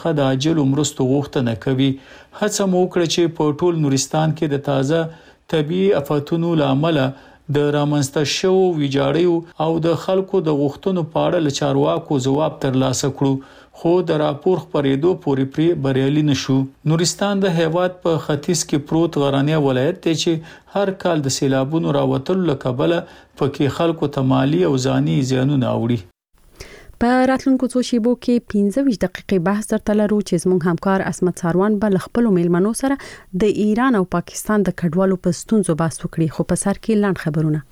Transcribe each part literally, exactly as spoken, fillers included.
د عاجلو مرستو غوښتنه کوي. هڅه مو وکړه چې په ټول نورستان کې د تازه طبيعي آفاتونو له امله د رامنځته شوو ویجاړیو او د خلکو د غوښتنو په اړه له چارواکو ځواب ترلاسه کړو، خو د راپور خپرېدو پورې پرې بریالي نشو. نورستان د هیواد په ختیځ کې پروت غرنی ولایت دی چې هر کال د سیلابونو راوتلو له کبله پکې خلکو ته مالی او ځاني زیانونه اوړي. په راتلونکو څو شیبو کې پنځه ویشت دقیقې بحث درته لرو چې زموږ همکار اسمت ساروان به له خپلو میلمنو سره د ایران او پاکستان د کډوالو په ستونزو بحث وکړي، خو په سر کې لاند خبرونه.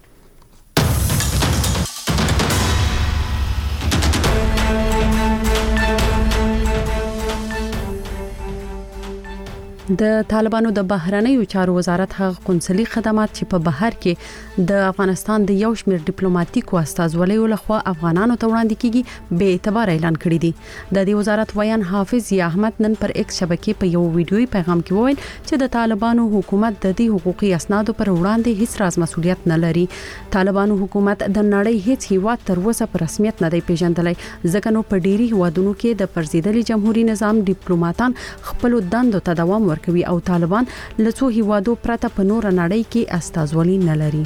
د طالبانو د بهرنیو چارو وزارت هغه قونسلي خدمات چې په بهر کې د افغانستان د یو شمېر ډیپلوماټیکو استازولیو لخوا افغانانو ته وړاندې کیږي به اعتبار اعلان کړی دی. د دې وزارت ویان حافظ ضیا احمد نن پر ایکس شبکې په یو ویډیوي پیغام کې وویل چې د طالبانو حکومت د دې حقوقي اسنادو پر وړاندې هیڅ راز مسؤلیت نه لري. طالبانو حکومت د نړۍ هیڅ هیواد تر اوسه په رسمیت نه دی پیژندلی، ځکه نو په ډیری هیوادونو کې د پرزیدلي جمهوریت نظام ډیپلوماټان خپل دندو ته دوام ورکوي او طالبان له څو هیوادو پرته په نور نړۍ کې استازولي نه لري.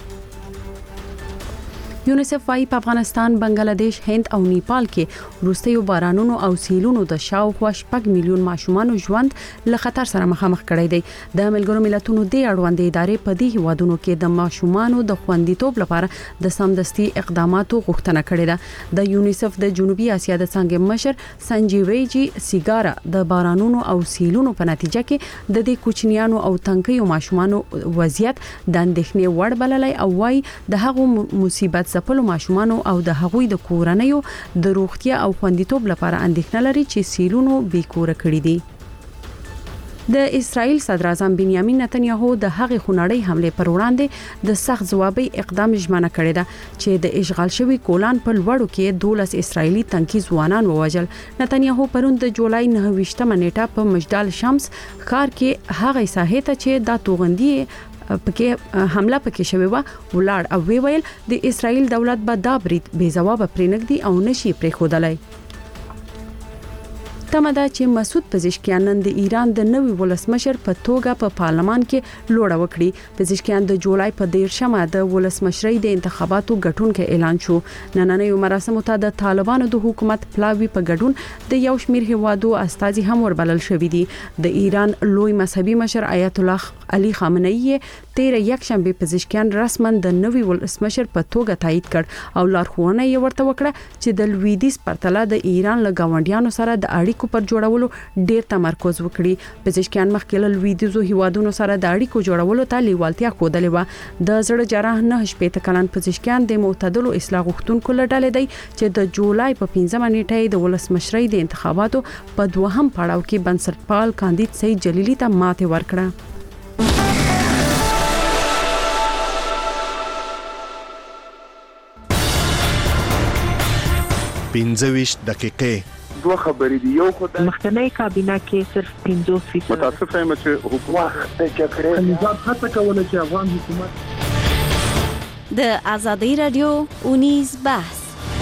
یونیسف وايي په افغانستان، بنگلاديش، هند او نیپال کې وروستیو بارانونو او سیلونو د شاوخوا شپږ میلیون ماشومان ژوند له خطر سره مخامخ کړی دی. د ملګرو ملتونو د اړوند ادارې په دې هیوادونو کې د ماشومان د خوندیتوب لپاره د سمدستي اقداماتو غوښتنه کړې ده. د یونیسف د جنوبي اسیا د څنګه مشر سنجیویجی سیګارا د بارانونو او سیلونو په نتیجه کې د دې کوچنیانو او تنکیو ماشومان وضعیت د اندېښنې وړ بللی او وايي د هغو مصیبت ځپلو ماشومان او د هغوی د کورنیو د روغتیا او خوندیتوب لپاره اندېښنه لري چې سیلونو بې کوره کړي دي. د اسرائیل صدر اعظم بنیامین نتنیاهو د هغې خونړۍ حمله پر وړاندې د سخت ځوابي اقدام ژمنه کړې ده چې د اشغال شوی کولان په لوړو کې دولس اسرائیلي تنکي ځوانان ووژل. نتنیاهو پرون د جولای نهه ویشتمه نیټه په مجدل شمس ښار کې هغه ساحې ته چې د توغندي پکې حمله پکې شوی و ولاړ او وی ویل د اسرائیل دولت به دا برید بې ځوابه پرېنږدي او نشي پرېښودلی. تمه ده چې مسعود پزشکیان نن د ایران د نوي ولسمشر په توګه په پارلمان کې لوړه وکړي. پزشکیان د جولای په دیرشمه د ولسمشرۍ د انتخاباتو ګټونکي اعلان شو. نننیو مراسمو ته د طالبانو د حکومت پلاوی په ګډون د یو شمېر هیوادو استازي هم وربلل شوي دي. د ایران لوی مذهبي مشر آیت الله علي خامنه‌ای تیر یکشنبه پزشکیان رسما د نوي ولسمشر په توګه تایید کړ او لارښوونه یې ورته وکړه چې د لویدیځ پرتله د ایران له گاونډیانو سره د اړیکو پر جوړولو ډیر تمرکز وکړي. پزشکیان مخکې له لویدیځو هیوادونو سره د اړیکو جوړولو ته لیوالتیا ښودلې وه. د زړه جراح نه شپېته کلن پزشکیان د معتدلو اصلاح غوښتونکو له ډلې دی چې د جولای په پنځمه نیټه د ولسمشرۍ د انتخاباتو په دوهم پړاو کې بنسټپال کاندید سید جلیلی ته ماتې ورکړه. پنځه ویشت دقیقې دوه خبرې دي. یو خدای مخکنی کابینه کې صرف پنځوس فیصد متاسف یم چې حکومت د جګړې نظام هڅه کوله چې افغان حکومت د ازادي رادیو اونیز بحث.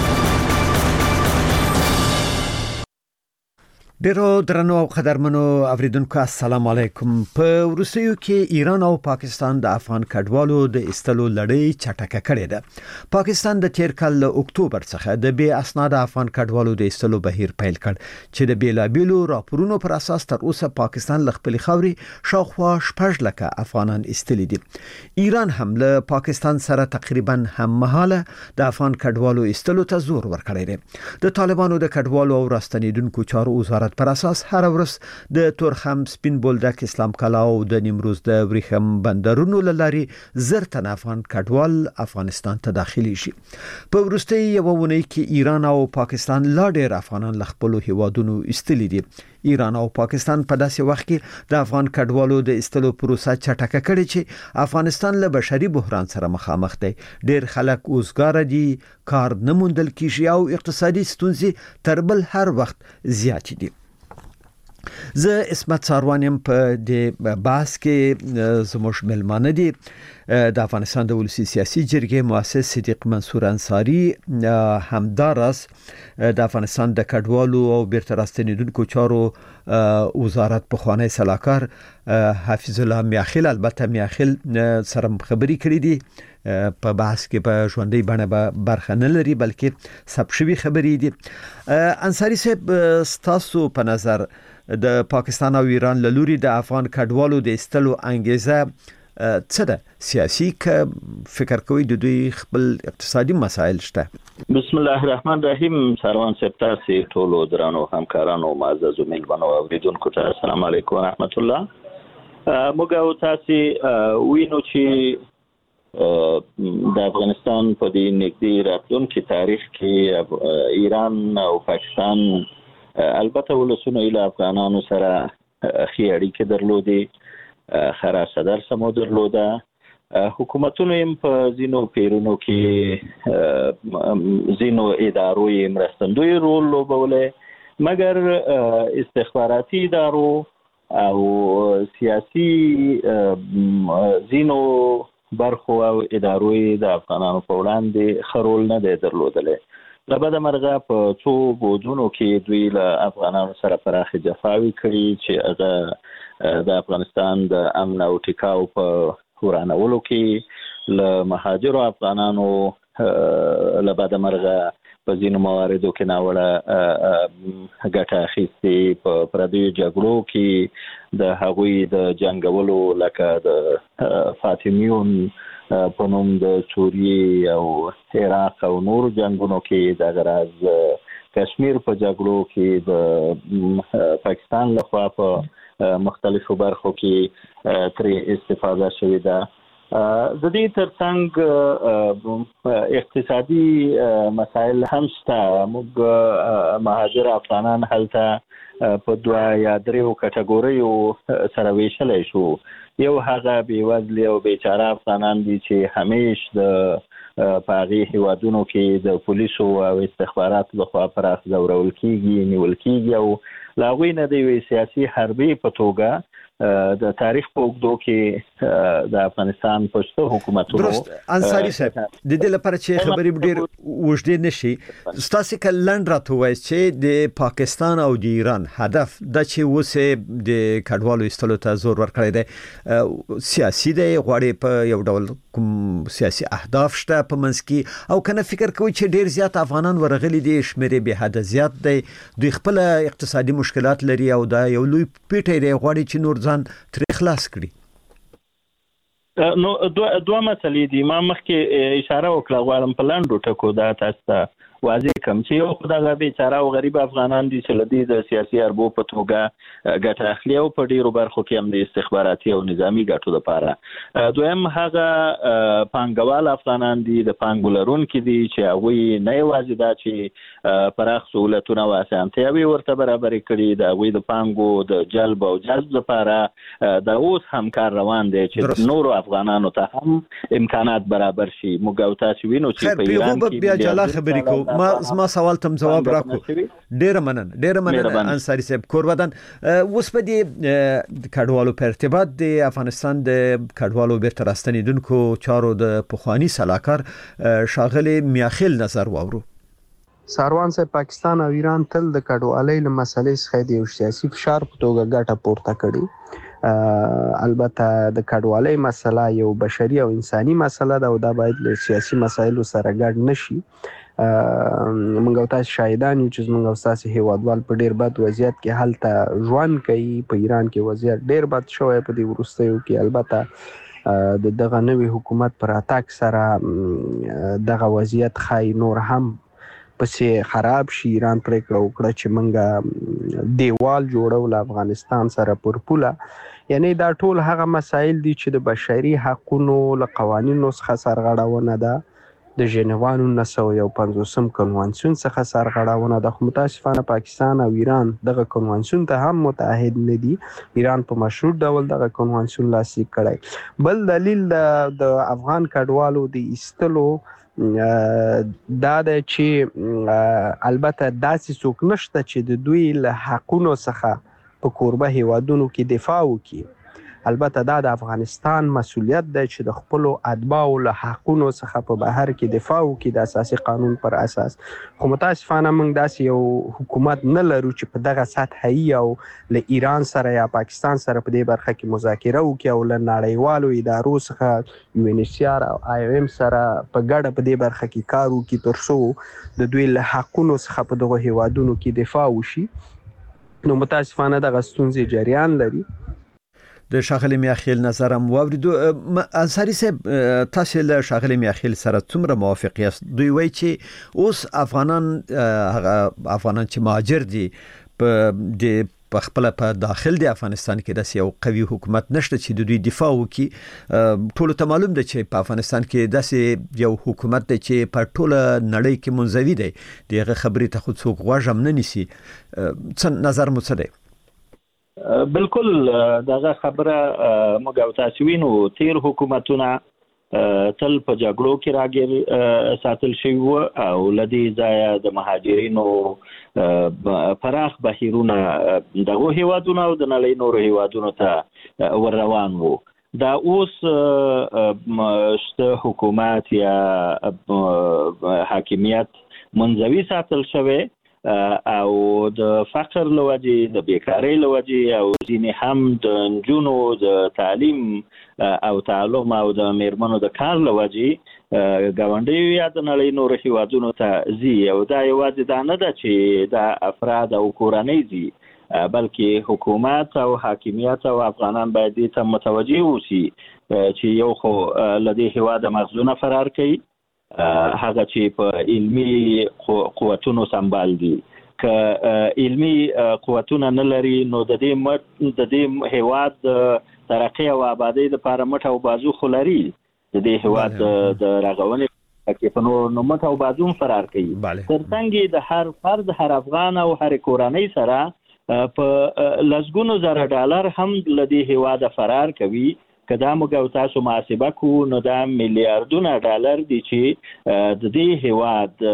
ډیرو درنو او قدرمنو اوریدونکو السلام علیکم. په روسیو کې ایران او پاکستان د افغان کډوالو د استلو لړۍ چټکه کړې ده. پاکستان د تیر کال له اکتوبر څخه د بې اسناد افغان کډوالو د استلو بهیر پیل کړ چې د بیلابیلو راپورونو پر اساس تر اوسه پاکستان له خپل خاورې شاوخوا شپږ لکه افغانان استلي دي. ایران هم له پاکستان سره تقریبا هم مهاله د افغان کډوالو استلو ته زور ورکړی دی. د طالبانو د کډوالو او راستنیدونکو چارو وزارت پر اساس هر ورځ د تورخم، سپین بولدک، اسلام کلا او د نیمروز د وریښم بندرونو لاري زر تن افغان کډوال افغانستان ته داخلي شي. په وروستي یو ونی کې ایران او پاکستان لا ډېر افغانان له خپل هیوادونو استلي دي. ایران او پاکستان په داسې وخت کې د افغان کډوالو د استلو پروسه چټکه کړې چې افغانستان له بشري بحران سره مخامخ دی. ډېر خلک اوسګار دي، کار نه موندل کیږي او اقتصادي ستونزې تر بل هر وخت زیات دي. زه اسمت ساروانیم په دې بحث کې زموږ ملمانه دي د افغانستان د ولسی سیاسي جرګې مؤسس صدیق منصور انصاری، همدارس د افغانستان د کډوالو او بیرته راستنیدونکو چارو وزارت پخوانی سلاکار حفیظ الله میاخیل، البته میاخیل سره خبري کړې دي په بحث کې په ژوندۍ بڼه به برخه نه لري بلکې ثبت شوي خبرې دي. انصاری صاحب، ستاسو په نظر د پاکستان او ایران له لوري د افغان کډوالو د ایستلو انګیزه څه ده؟ سیاسي که فکر کوي د دوی خپل اقتصادي مسایل شته؟ بسم الله الرحمن الرحیم. سروان صاحب، تاسو ټول درنو همکارانو معززو ملمنو اوریدونکو ته السلام علیکم و رحمت الله. موږ او تاسو وینو چې د افغانستان په دې نږدې راتلونکي تاریخ کې ایران او پاکستان البته ولسونه له افغانانو سره ښې اړیکې درلودې، خراشه درسه مو درلوده، حکومتونو هم په ځینو پیرونو کې ځینو ادارو یې مرستندوی رول لوبولی، مګر استخباراتي ادارو او سیاسي ځینو برخو او ادارو د افغانانو په وړاندې ښه رول نه دی درلودلی. له بده مرغه په څو بودونو کې دوی له افغانانو سره پراخې جفاوې کړي چې هغه د افغانستان د امن او ټیکاو په ورانولو کې له مهاجرو افغانانو له بده مرغه په ځینو مواردو کې ناوړه ګټه اخیستې، په پردیو جګړو کې د هغوی د جنګولو لکه د فاطمیون په نوم د سوریې او عراق او نور جنګونو کې د غراز کشمیر په جګړو کې د پاکستان لخوا په مختلفو برخو کې ترې استفاده شوې ده. د دې ترڅنګ اقتصادي مسایل هم شته. موږ مهاجر افغانان هلته په دوه یا دریو کټګوریو سره ویشلی شو. یو هغه بېوزلي او بیچاره افغانان دي چې همیش د په هغې هیوادونو کې د پولیسو او استخباراتو لخوا پراخ ځورول کېږي، نیول کېږي او له هغوی نه د یوې سیاسي حربې په توګه د تاریخ په اوږدو کې د افغانستان پښتو حکومتونو درست. انصاری صاحب، د دې لپاره چې خبرې ډېر اوږدې نشي، ستاسو که لنډ راته ووایئ چې د پاکستان او د ایران هدف دا چې اوس د کډوالو ایستلو ته زور ورکړی دی سیاسي دی، غواړي په یو ډول کوم سیاسي اهداف شته په منځ کې، او کنه فکر کوي چې ډېر زیات افغانان ورغلي دي، شمېر یې بې حده زیات دی، دوی خپل اقتصادي مشکلات لري او دا یو لوی پیټی دی، غواړي چې نور ځان ترې خلاص کړي؟ نو دوه دوه مسلې دي. ما مخکې اشاره وکړه، غواړم په لنډو ټکو دا تاسو ته واضح کړم چې یو خو دغه بیچاره او غریب افغانان دي چې له دې د سیاسي حربو په توګه ګټه اخلي او په ډېرو برخو کې هم د استخباراتي او نظامي ګټو لپاره. دویم هغه پانګوال افغانان دي، د پانګو لرونکي دي چې هغوی نه یوازې دا چې پراخ سهولتونه او اسانتیاوې ورته برابرې کړي، د هغوی د پانګو د جلب او جذب لپاره د اوس هم کار روان دی چې نورو افغانانو ته هم امکانات برابر شي. موږ او تاسو وینو چې په ایران کې بیا جلا خبرې کوو. ما زما سوال تم جواب راکو. ډېر مننه ډېر مننه انصاری صاحب کورودان. اوس په دې کډوالو په ارتباط د افغانستان د کډوالو بیرته راستنیدونکو چارو د پخوانی سلاکار شاغلی میاخیل نظر واورو. ساروان صاحب، پاکستان او ایران تل د کډوالۍ له مسلې څخه د یو سیاسي فشار په توګه ګټه پورته کړي. البته د کډوالۍ مسله یو بشري او انساني مسله ده او دا باید له سیاسي مسایلو سره ګډ نشي. موږ او تاسو شاهدان یو چې موږ او تاسو هیوادوال په ډیر بد وضعیت کې حالت ژوند کوي. په ایران کې وضعیت ډیر بد شوی په دې وروستیو کې. البته د دغه نوي حکومت پر اتاک سره دغه وضعیت خای نور هم پسې خراب شي. ایران پریکړه وکړه چې موږ دیوال جوړو له افغانستان سره پر پوله. یعنی دا ټول هغه مسایل دي چې د بشري حقوقو له قوانینو څخه سرغړونه ده، د ژنیوا نولس سوه یو پنځوسم کنوانسیون څخه سرغړونه ده. خو متاسفانه پاکستان او ایران دغه کنوانسیون ته هم متعهد نه دي. ایران په مشروط ډول دغه کنوانسیون لاسلیک کړی. بل دلیل د افغان کډوالو د ایستلو دا ده چې البته داسې څوک نشته چې د دوی له حقونو څخه په کوربه هیوادونو کې دفاع وکړي. البته دا د افغانستان مسؤلیت دی چې د خپل اتباعو له حقونو څخه په بهر کې دفاع وکړي د اساسي قانون پر اساس. خو متاسفانه موږ داسې یو حکومت نه لرو چې په دغه سطحي او له ایران سره یا پاکستان سره په دې برخه کې مذاکره وکړي او له نړیوالو ادارو څخه یو ان ایچ سی آر او آی او ایم سره په ګډه په دې برخه کې کار وکړي تر څو د دوی له حقونو څخه په دغه هیوادونو کې دفاع وشي. نو متاسفانه دغه ستونزې جریان لري. د شاغلی میاخیل نظرم واوریدو. انصاری صاحب تاسو له شاغلی میاخیل سره څومره موافق یاست؟ دوی وایي چې اوس افغانان هغه افغانان چې مهاجر دي په د په خپل په داخل د افغانستان کې داسې یو قوي حکومت نشته چې د دوی دفاع وکړي. ټول ته معلوم دی چې په افغانستان کې داسې یو حکومت دی چې په ټول نړۍ کې منزوي دی. دغه خبرې ته خو څوک غوږ هم نه نیسي. څه نظر مو څه دی؟ بالکل دغه خبره موږ او تاسو وینو تیر حکومتونه تل په جګړو کې راګر ساتل شوی وو او لدی ځای د مهاجرینو پراخ بهیرونه دغه هیوادونو او د نړۍ نورو هیوادونو ته ور روان وو. دا اوس حکومت یا حاکمیت منځوي ساتل شوی او د فقر لوجې د بیکاری لوجې او ځینې هم د نجونو د تعلیم او تعلم او د میرمنو د کار لوجې ګاونډیو یا د نړۍ نورو هیوادونو ته ځي. او دا یوازې دا نه ده چې دا افراد او کورنۍ ځي بلکې حکومت او حاکمیت او افغانان باید دې ته متوجه اوسي چې یو خو له دې هیواده مغزونه فرار کوي، هغه چې په علمي قوتونو سمبال دي. که علمي قوتونه نه لري نو د دې د دې هیواد ترقی او آبادی لپاره مټ او بازو خو لري. د دې هیواد د رغونې کې په نو مټ او بازو فرار کوي. ترڅنګ د هر فرد هر افغان او هر کورنۍ سره په لسګونو زره ډالر هم له دې هیواد فرار کوي. که دا موږ او تاسو محاسبه کوو نو دا میلیارډونه ډالر دي چې د دې هیواد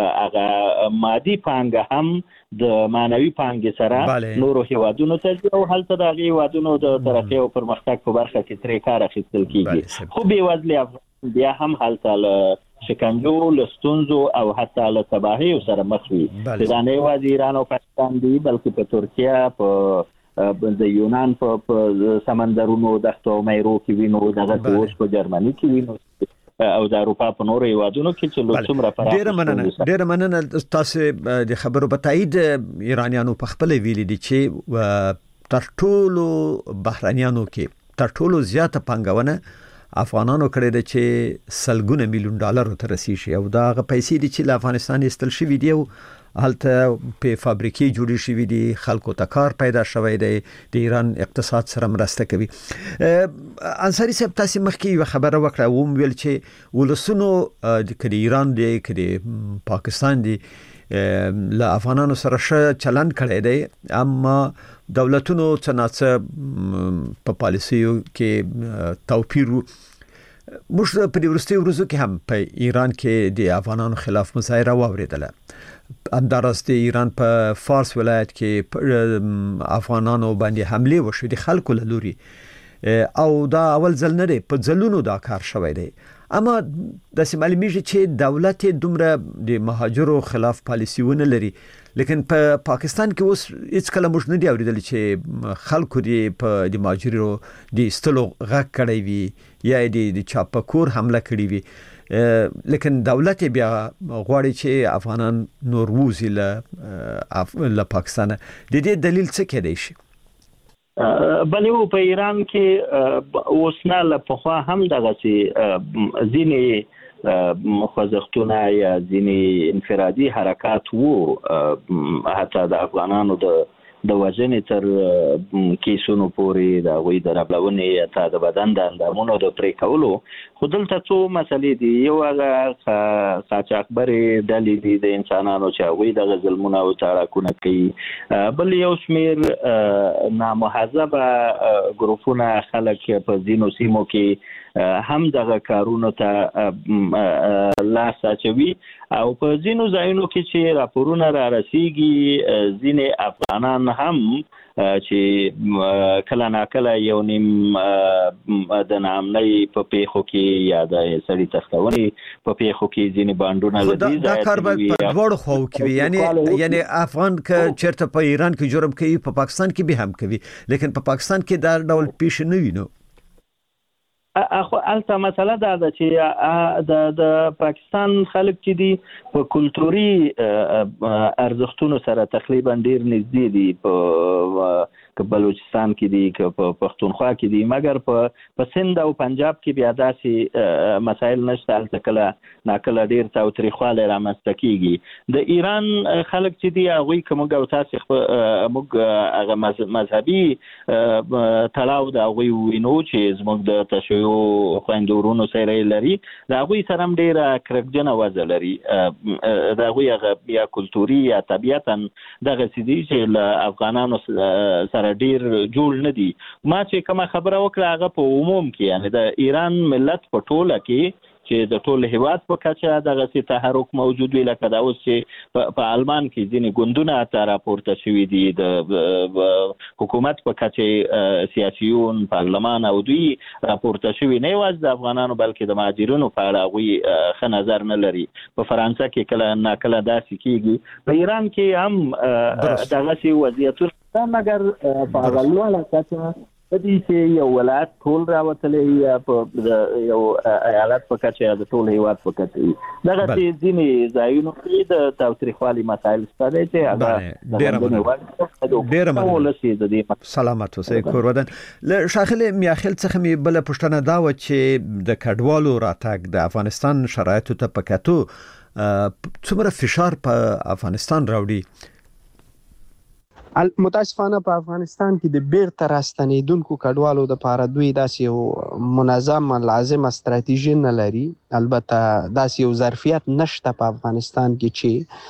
هغه مادي پانګه هم د معنوي پانګې سره نورو هیوادونو ته ځي او هلته د هغې هیوادونو د ترقۍ او پرمختګ په برخه کې ترې کار اخیستل کېږي. خو بېوزلي افغان بیا هم هلته له شکنجو له ستونزو او حتی له تباهیو سره مخ وي. دا نه یوازې ایران او پاکستان دي بلکې په ترکیه، په د یونان په سمندرونو دښتو او میرو کې وینو، دغه اوس په جرمني کې وینو او د اروپا په نورو هیوادونو کې چې څومره پراخ. ډېره مننه ډېره مننه تاسو د خبرو په تایید. ایرانیانو په خپل ویلي دي چې تر ټولو بهرانیانو کې تر ټولو زیاته پانګونه افغانانو کړې ده چې سلګونه میلیون ډالر ته رسیږي او دا غ پیسې دي چې له افغانستان استل شوی دی او هلته په فابریکې جوړې شوې دي، خلکو ته کار پیدا شوی دی، د ایران اقتصاد سره مرسته کوي. انصاری صاحب تاسو مخکې یو خبره وکړه و ویل چې ولسونو د ایران دی کړي پاکستان دی له افغانانو سره ښه چلند کړی دی، اما دولتونو څه ناڅه په پالیسیو کې توپیر. موږ په وروستیو ورځو کې هم په ایران کې د افغانانو خلاف مظاهره واوریدله. همداراز د ایران په فارس ولایت کې افغانانو باندې حمله وشوه د خلکو له لوري او دا اول ځل نه دی، په ځلونو دا کار شوی دی. اما د معلومیږي چې دولت دومره د مهاجرو خلاف پالیسی ونه لري، لیکن په پاکستان کې اوس هیڅ کله موږ نه دی اوریدل چې خلکو دی په د مهاجرو د استلو غږ کړی وي یا د چاپکور حمله کړی وي، لیکن دولت بیا غواړي چې افغانان نور ووزي له پاکستان. د دې دلیل څه کېدای شي؟ بلې په ایران کې اوس نه له پخوا هم دغسې ځینې خوځښتونه یا ځینې انفرادي حرکات وو، حتی د افغانانو د د وژنې تر کیسونو پورې د هغوی د ربړونې یا تا د بدن د اندامونو د پرې کولو. خو دلته څو مسلې دي. یو هغه قاچاقبرې ډلې دي د انسانانو چې هغوی دغه ظلمونه او تاړاکونه کوي. بل یو شمېر نامهذبه ګروپونه خلک په ځینو سیمو کې هم دغه کارونو ته لاس اچوي او په ځینو ځایونو کې چې راپورونه را رسیږي ځینې افغانان هم چې کله ناکله یو نیم د نامنۍ په پیښو کې یا د سړي تښتونې په پیښو کې ځینې بانډونه لدي دا کار به په دواړو خواو کې وي یعنی یعنی افغان که چېرته په ایران کې جرم کوي په پاکستان کې به هم کوي لیکن په پاکستان کې دا ډول پیښ نه وینو. اخو الته مسله دا ده چې د د پاکستان خلک چې دي په کلتوري ارزښتونو سره تقریبا ډیر نږدې دي په بلوچستان کې دي که په پښتونخوا کې دي مګر په په سند او پنجاب کې بیا داسې مسایل نشته الته کله ناکله ډیر تاوتریخوالی رامنځته کیږي. د ایران خلک چې دي هغوی که موږ او تاسې موږ هغه مذهبي تړاو د هغوی وینو چې زموږ د تشیع خویندو ورونو سره لري د هغوی سره هم ډیره کرکجنه وضع لري د هغوی هغه یا کلتوري یا طبیعتا دغه څه دي چې له افغانانو سره ډیر جوړ نه دي. ما چې کومه خبره وکړه هغه په عموم کې یعنی د ایران ملت په ټوله کې چې د ټول هیواد په کچه دغه سي تحرک موجود وي لکه دا اوس چې په آلمان کې ځینې ګوندونه ته راپورته شوي دي د حکومت په کچه سیاسيون پارلمان او دوی راپورته شوي نه یوازې د افغانانو بلکې د مهاجرینو په اړه هغوی ښه نظر نه لري. په فرانسه کې کله ناکله داسې کېږي په ایران کې هم دغسې وضعیتونه مګر په هغه لوړه کچه په دې چې یو ولایت ټول راوتلی یا په یو ایالت په کچه یا د ټول هیواد په کچه وي دغسې ځینې ځایونو کې د تاوتریخوالي مسایل شته دی چې هغه ډېره مننه. سلامت اوسئ کورودن. له ښاغلي میاخیل څخه مې بله پوښتنه دا وه چې د کډوالو راتګ د افغانستان شرایطو ته په کتو څومره فشار په افغانستان راوړي؟ متاسفانه په افغانستان کې د بیرته راستنېدونکو کډوالو دپاره دوی داسې یو منظمه لازمه ستراتیژي نه لري. البته داسې یو ظرفیت نشته په افغانستان کې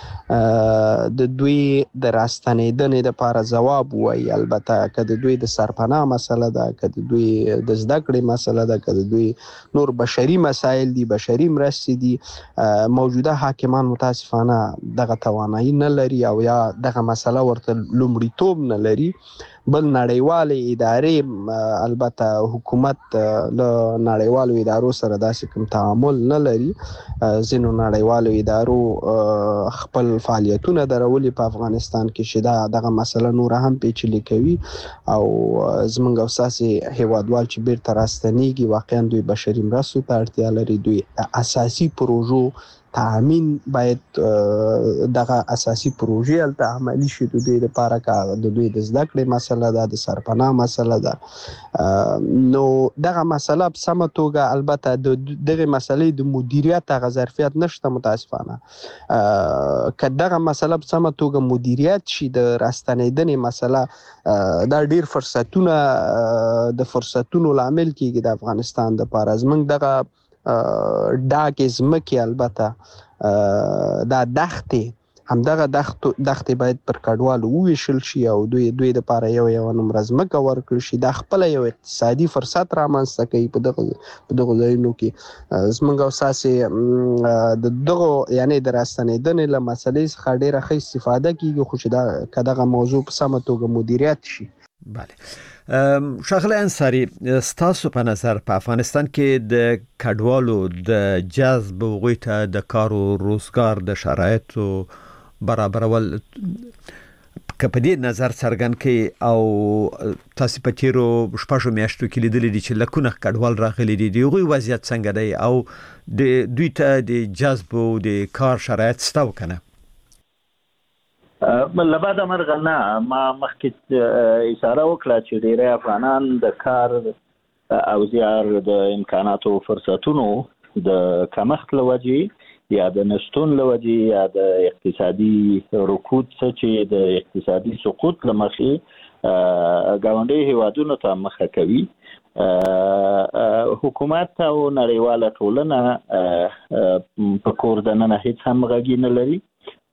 چې د دوی د راستنېدنې دپاره ځواب ووایي. البته که د دوی د سرپناه مسله ده که د دوی د زده کړې مسله ده که د دوی نور بشري مسایل دي بشري مرستې دي موجوده حاکمان متاسفانه دغه توانایي نه لري او یا دغه مسله ورته لومړیتوب نه لري. بل نړیوالې ادارې البته حکومت له نړیوالو ادارو سره داسې کوم تعامل نه لري. ځینو نړیوالو ادارو خپل فعالیتونه درولي په افغانستان کې چې دا دغه مسله نوره هم پیچلې کوي او زموږ او ستاسې هیوادوال چې بیرته راستنېږي واقعا دوی بشري مرستو ته اړتیا لري. دوی اساسي پروژو تامین باید دغه اساسي پروژې هلته عملي شي د دوی لپاره که د دوی د زده کړې مسله ده د سرپناه مسله ده نو دغه مسله په سمه توګه البته د دغې مسلې د مدیریت هغه ظرفیت نشته متاسفانه. که دغه مسله په سمه توګه مدیریت شي د راستنېدنې مسله دا ډیر فرصتونه د فرصتونو لامل کېږي د افغانستان دپاره. زموږ دغه ډاګې ځمکې البته دا دښتې همدغه دښتې باید پر کډوالو وویشل شي او دوی دوی دپاره یو یوه نومره ځمکه ورکړل شي. دا خپله یو اقتصادي فرصت رامنځته کوي په دغه په دغو ځایونو کې. زموږ او ستاسې د دغو یعنې د راستنېدنې له مسلې څخه ډېره ښه استفاده کېږي خو چې دا که دغه موضوع په سمه توګه مدیریت شي. بله ښاغلی انصاري ستاسو په نظر په افغانستان کې د کډوالو د جذب هغوی ته د کار او روزګار د شرایطو برابرول که په دې نظر څرګند کړئ او تاسو په تیرو شپږو میاشتو کې لیدلي دي چې لکونه کډوال راغلي دي د هغوی وضعیت څنګه دی او د دوی ته د جذب او د کار شرایط شته او که نه؟ لبعد مرغه نه ما مخکې اشاره وکړه چې ډېری افغانان د کار او زیار د امکاناتو فرصتونو د کمښت له وجې یا د نشتون له وجې یا د اقتصادي رکود څه چې د اقتصادي سقوط له مخې ګاونډي هیوادونو ته مخه کوي. حکومت او نړیواله ټولنه په کور دننه هیڅ هم غږی نه لري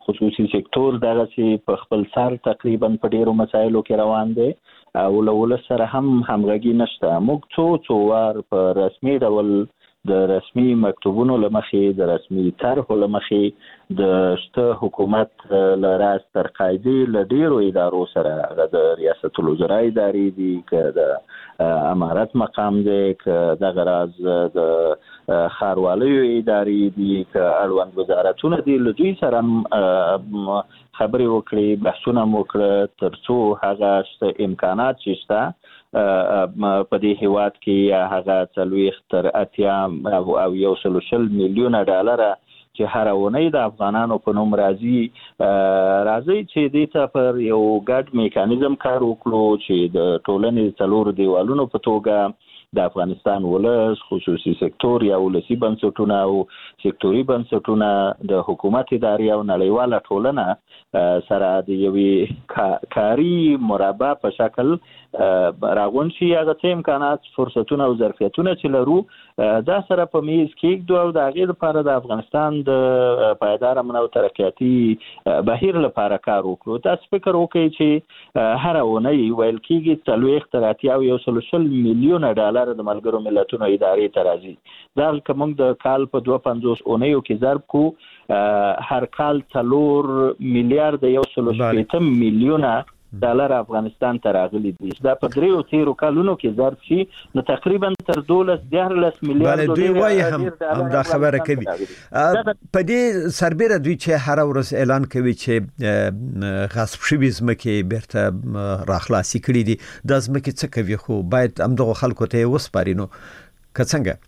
خصوصي سکتور دغه چې په خپل سر تقریبا په ډیرو مسایلو کې روان دی او له ولس سره هم همغږي نشته. موږ څو څو وار په رسمي ډول د رسمي مکتوبونو لمخې د رسمي طرحو لمخې د شته حکومت له راس تر قاعدې له ډیرو ادارو سره هغه د ریاست الوزرا ادارې دي که د امارت مقام دی که دغه راز د ښارواليو ادارې دي که اړوند وزارتونه دي له دوی سره خبرې وکړي بحثونه مو وکړه تر څو هغه شته امکانات چې شته په دې هیواد کې هغه څلوېښت تر اتیا او یو سل شل میلیونه ډالره چې هر اونۍ د افغانانو په نوم راځي راځي چې دې ته پر یو ګډ میکانیزم کار وکړو چې د ټولنې څلور دیوالونو په توګه د افغانستان ولس خصوصي سکتور یا ولسي بنسټونه او سکتوري بنسټونه د حکومت ادارې او نړیواله ټولنه سره د یوې کاري مربع په شکل راغونډ شي. هغه څه امکانات فرصتونه او ظرفیتونه چې لرو دا سره په میز کېږدو او د هغې لپاره د افغانستان د پایدار امن او ترقیاتي بهیر لپاره کار وکړو. تاسو فکر وکړئ چې هر اونۍ ویل کېږي څلوېښت تر اتیا او یو سل شل میلیونه ډالر د ملګرو ملتونو ادارې ته راځي. دا که موږ د کال په دوه پنځوس اونیو کې ضرب کو هر کال څلور میلیارډ یو سل شپېته میلیونه ډالر افغانستان ته راغلي دي. دا په دریو تیرو کلونو کې ضرب شي نو تقریبا تر دولس دیارلس میلیارډ دوی وایي هم هم دا خبره کوي. په دې سربېره دوی چې هر ورځ اعلان کوي چې غصب شوي ځمکې بیرته راخلاصي کړي دي. دا ځمکې څه کوي خو باید همدغو خلکو ته یې وسپاري. نو که څنګه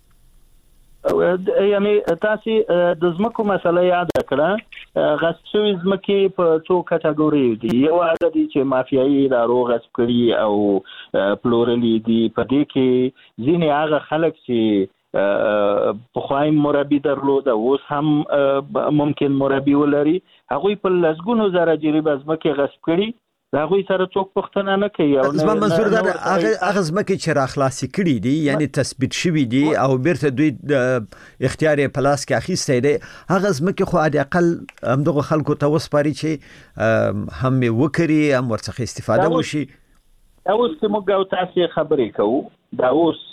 یعنی تاسو د ځمکو مسله یاد کړه غصب شوي ځمکې په څو کټګوري دي. یو هغه دي چې مافیایي ادارو غصب کړي او پلورلي دي. په دې کې ځینې هغه خلک چې پخوای مربي درلود اوس هم ممکن مربي ولري هغوی په لسګونو زره جریبه ځمکې غصب کړي دا غوي سره څوک پښتنه نه کوي. او زما منظور دا هغه هغه ځمکې چې راخلاصي کړي دي یعنی تثبیت شوي دي او بیرته دوی اختیار پلاس کې اخیسته دي هغه ځمکې خو د اقل همدغه خلکو ته وسپاري چې هم وکړي هم ورڅخه استفاده وشي. اوس چې موږ او تاسو خبرې کوو دا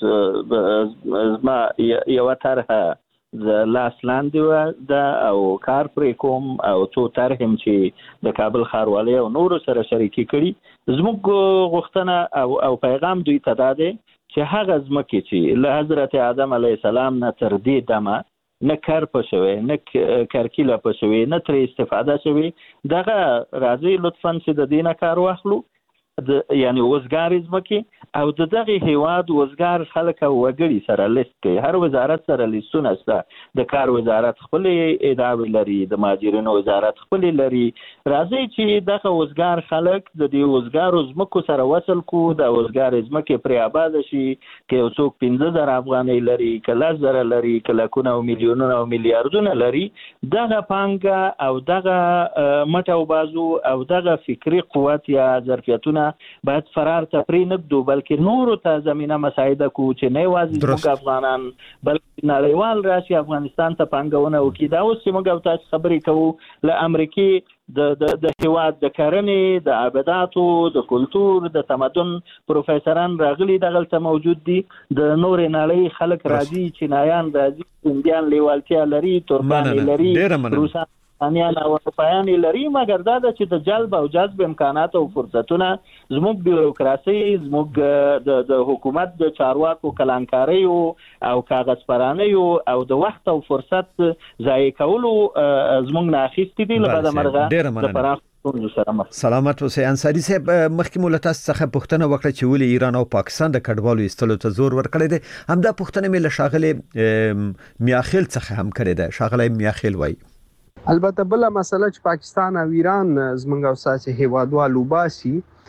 اوس زما یو طرحه د لاس لاندې ده او کار پرې کوم او څو طرحم چې د کابل ښاروالۍ او نورو سره شریکي کړي. زموږ غوښتنه او او پیغام دوی ته دا دی چې هغه ځمکې چې له حضرت آدم علیه السلام نه تر دې دمه نه کار پښوي نه کرکیله پښوي نه تر استفاده شوي دغه راځي لطفاً چې د دینه کار واخلو د یعنی وزګار ځمکې او د دغه هیواد وزګار خلک او وګړي سره لیست کوي. هر وزارت سره لیستونه شته. د کار وزارت خپل ادارې لري د مهاجرینو وزارت خپل لري. راځي چې دغه وزګار خلک د دې وزګارو ځمکو سره وصل کو د وزګار ځمکې پر آباد شي کې یو څوک پنځه زره افغانۍ لري کله زره لري کله کونه او میلیونونه او میلیارډونه لري. دغه پانګه او دغه مټ او بازو او دغه فکری قوت یا ظرفیتونه باید فرار تفری نه دو بلکې نورو ته زمينه مساعده کو چې نه یوازې موږ افغانان بلکې نړیوال راشي افغانستان ته پانګونه وکړي. دا اوس چې موږ تاسو خبرې کوو له امریکای د د د هیواد د کرنې د عبادتو د کلتور د تمدن پروفیسوران راغلي دغلته موجود دي. د نور نړۍ خلک راځي چینایان راځي انډیان لیوالتیا لري ترکان لري روسان انیان او اروپایان لري مګر دا چې د جلب او جذب امکانات او فرصتونه زموږ بیروکراسي زموږ د د حکومت د چارواکو کلانکاري او کاغذ پرانه او د وخت او فرصت ضایع کولو زموږ نه اخیستي دي. لپاره مرغه د پراخ سلامت اوسئ. انصاری صاحب مخکې مولته څخه پوښتنه وکړه چې ولې ایران او پاکستان د کډوالو ایستلو ته زور ورکړی دی. همدا پوښتنه مې له ښاغلي میاخیل څخه هم کړې ده. ښاغلی میاخیل وایي البته بل مسله چې پاکستان او ایران زمونږ او ساسي هیوادوالو باسي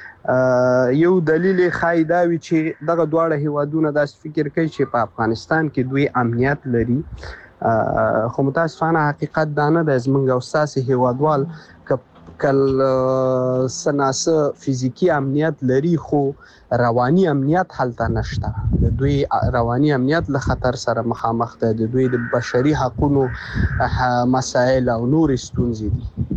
یو دلیل خایداوي چې دغه دواړه هیوادونه داس فکر کوي چې په افغانستان کې دوی امنیت لري خو متاسفانه حقیقت دا نه د زمونږ او ساسي هیوادوال کل سناسه فیزیکی امنیت لري خو رواني امنیت حالته نشته. د دوی رواني امنیت له خطر سره مخامخ ده. د دوی د بشري حقوقو مسائل او نور ستونزې دي.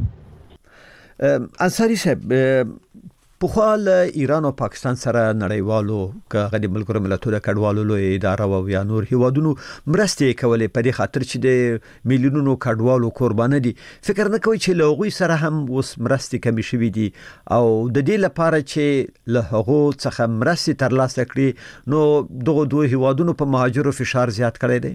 انصاری صاحب په خپل ایران او پاکستان سره نړیوالو کغه د ملګرو ملتونو کډوالو لوی اداره او یا نور هیوادونو مرستې کولې په دې خاطر چې د میلیونونو کډوالو قرباني دي. فکر نه کوي چې لوغوي سره هم وس مرستې کمی شوې دي او د دې لپاره چې له هغه څخه مرستې ترلاسه کړي نو دغه دوه هیوادونو په مهاجرو فشار زیات کړی دی؟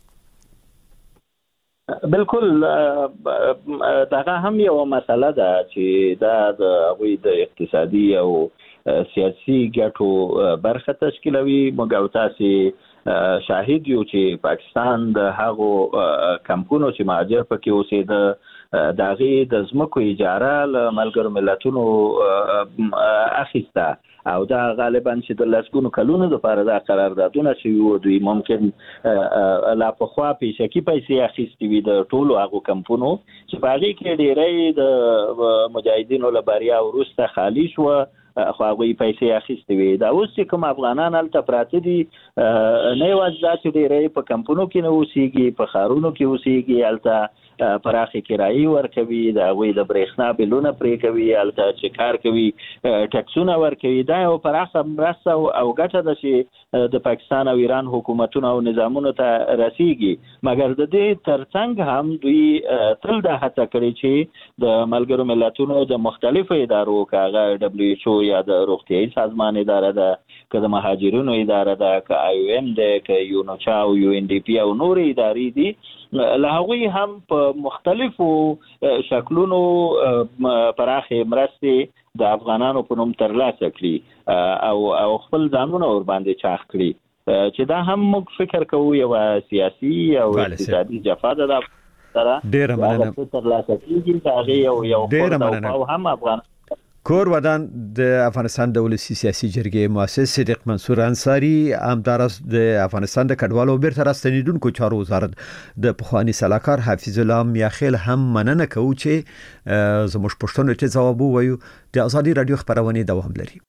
بالکل دغه هم یو مسله ده چې دا د غوي د اقتصادي او سیاسي ګټو برخه تشکیلوي. موږ تاسو شاهد یو چې پاکستان د هغو کمپونو چې مهاجر پکې اوسېده دغه د زمکو اجاره له ملګرو ملتونو اخیسته او دا غالبا چې د لسګونو کلونو لپاره دا قراردادونه چې وو دوی ممکن لا په خوا پیشکی پیسې اخیستي وي د ټولو هغه کمپونو چې باغې کې ډېرې د مجاهدینو لپاره ورسته خالی شو خو هغه پیسې اخیستي وي. دا اوس چې کوم افغانان هلته پراته دي نه یوازې دا چې ډېرې په کمپونو کې نه اوسېږي په ښارونو کې اوسېږي هلته پراخي کرایي ورکوي د هغوی د برېښنا بلونه پرې کوي هلته چې کار کوي ټکسونه ورکوي. دا یو پراخه مرسته او ګټه ده چې د پاکستان او ایران حکومتونو او نظامونو ته رسیږي. مګر د دې ترڅنګ هم دوی تل دا هڅه کړې چې د ملګرو ملتونو د مختلفو ادارو کاغه دبليو ایچ او یا د روغتیايي سازمان اداره ده که د مهاجرینو اداره ده که آی او ام ده که یونوچا او یو ان ډي پی او نور ادارې دي له هغوی هم په مختلفو شکلونو پراخې مرستې د افغانانو په نوم ترلاسه کړي او او خپل ځانونه ور باندې چاخ کړي چې دا هم موږ فکر کوو یو سیاسي او اقتصادي جفا ده سره ډېره مننه ترلاسه کیږي چې هغه یو یو خپل او هم افغان کور ودان د افغانستان د ولسی سیاسي جرګې مؤسس صدیق منصور انصاری امدارس د افغانستان د کډوالو بیرته راستنیدونکو چارو وزارت د پخوانی سلاکار حفیظ الله میاخیل هم مننه کوي چې زموږ پښتون ته جواب وایو. د ازادي رادیو خبرونه دوام لري.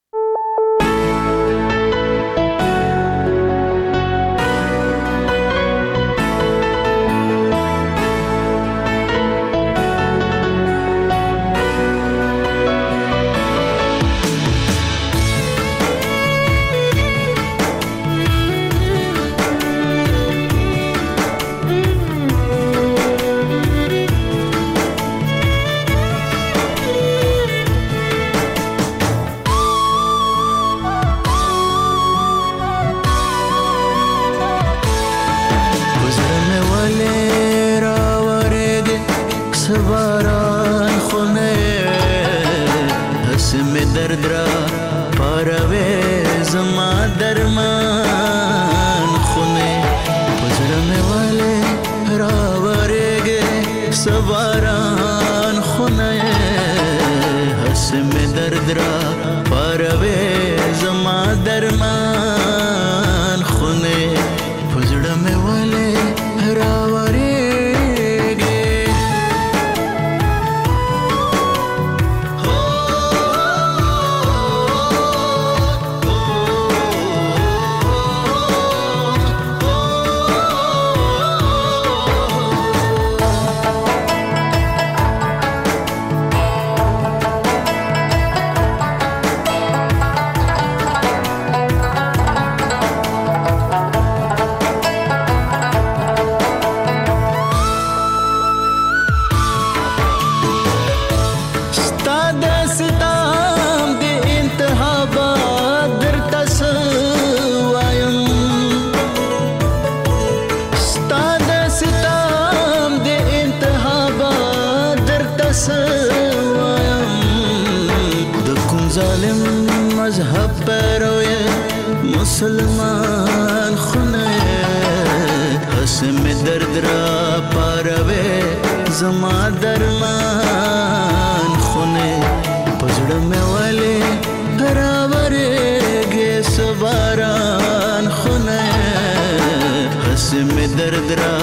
مسلمان خونه حسم درد را پاروے زما درمان خونه پزړه مې والے راوره گے سباران خونه حسم درد را